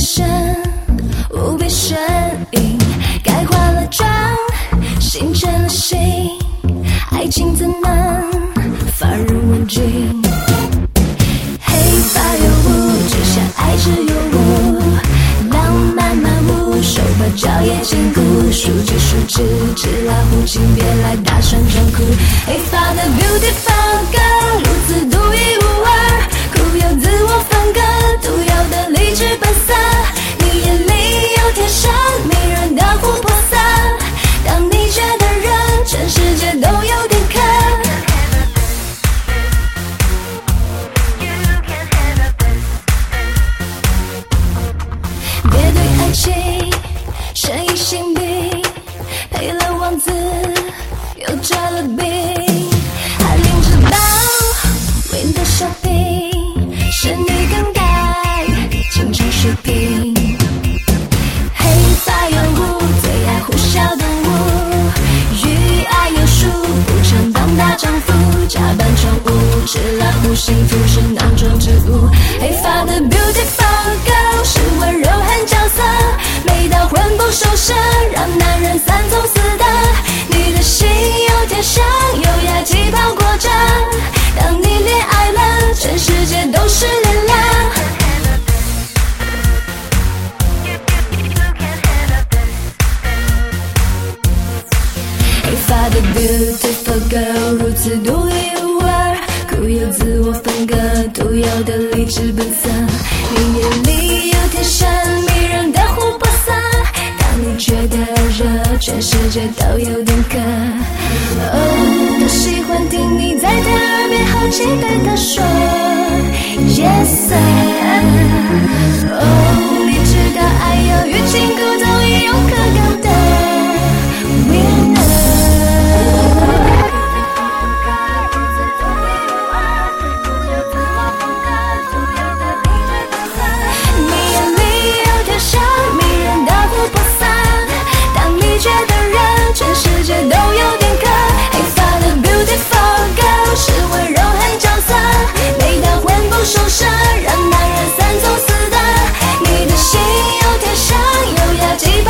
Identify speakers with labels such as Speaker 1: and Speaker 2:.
Speaker 1: 深，无比声音，该化了妆，心成了形，爱情怎能发人问津？黑发有雾，只想爱只有我，浪漫漫舞，手把脚也坚固，数着数着，纸老虎，请别来大声装酷。黑发的 beautiful girl， 如此独一无二，酷有自我风格，独有的理智本色，你眼里有天生迷人的琥珀色，当你觉得热，全世界都有点渴。别对爱情深疑心病，配了王子又折了兵，还领着包为你的小兵，是你更该经常水平。黑发有雾，最爱呼啸动物，与爱有数，不常当大丈夫，假扮宠物，纸老虎，幸福是囊中之物。黑发的 beautiful girl 是温柔和角色，美到魂不守舍，让男人三从四德。你的心有天生优雅气泡裹着，当你恋爱了，全世界都是恋了。黑发的 beautiful girl 如此独一无二，酷有自我风格，独有的理智本色，你眼里有天生迷人的琥珀色，当你觉得热，全世界都有点渴。哦，多喜欢听你在他耳边好奇对他说 Yes sir。 哦，你知道爱有欲擒故纵，也有可靠的 winner。觉得热，全世界都有点渴。黑发的 beautiful girl 是温柔和角色，美到魂不守舍，让男人三从四德。你的心有天生优雅气